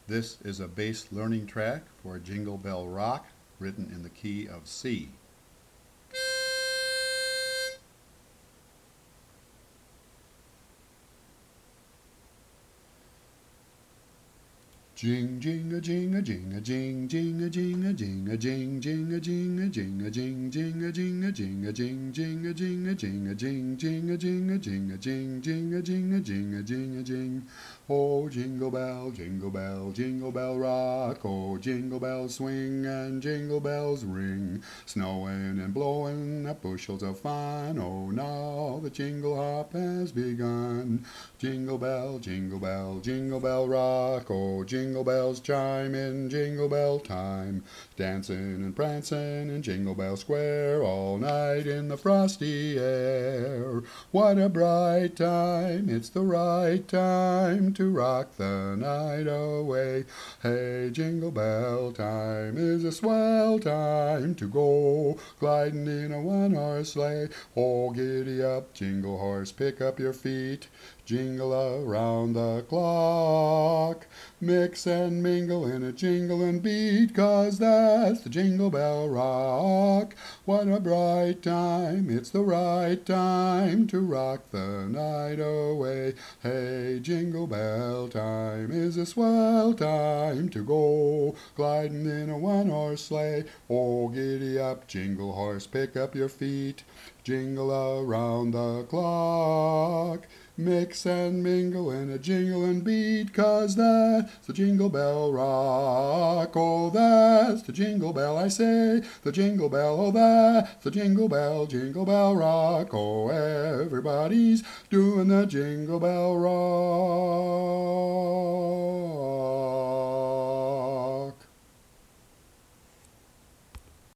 This is a bass learning track for Jingle Bell Rock, written in the key of C. Jing jing a jing a jing a jing jing a jing a jing a jing jing a jing a jing a jing jing a jing a jing a jing jing a jing a jing a jing jing a jing a jing a jing jing a jing a jing a jing a jing. Oh, jingle bell, jingle bell rock. Oh, jingle bells swing and jingle bells ring. Snowing and blowing up bushels of fun. Oh, now the jingle hop has begun. Jingle bell, jingle bell rock. Oh, jingle bells chime in jingle bell time. Dancing and prancing in Jingle Bell Square all night in the frosty air. What a bright time, it's the right time to rock the night away. Hey, Jingle Bell time is a swell time to go gliding in a one-horse sleigh. Oh, giddy up, jingle horse, pick up your feet. Jingle around the clock. Mix and mingle in a jingling beat, 'cause that's the Jingle Bell Rock. What a bright time, it's the right time to rock the night away. Hey, Jingle Bell time is a swell time to go gliding in a one-horse sleigh. Oh, giddy up, jingle horse, pick up your feet. Jingle around the clock. Mix and mingle in a jingling beat, 'cause that's the Jingle Bell Rock. Oh, that's the Jingle Bell, I say, the Jingle Bell, oh, that's the Jingle Bell Rock. Oh, everybody's doing the Jingle Bell Rock.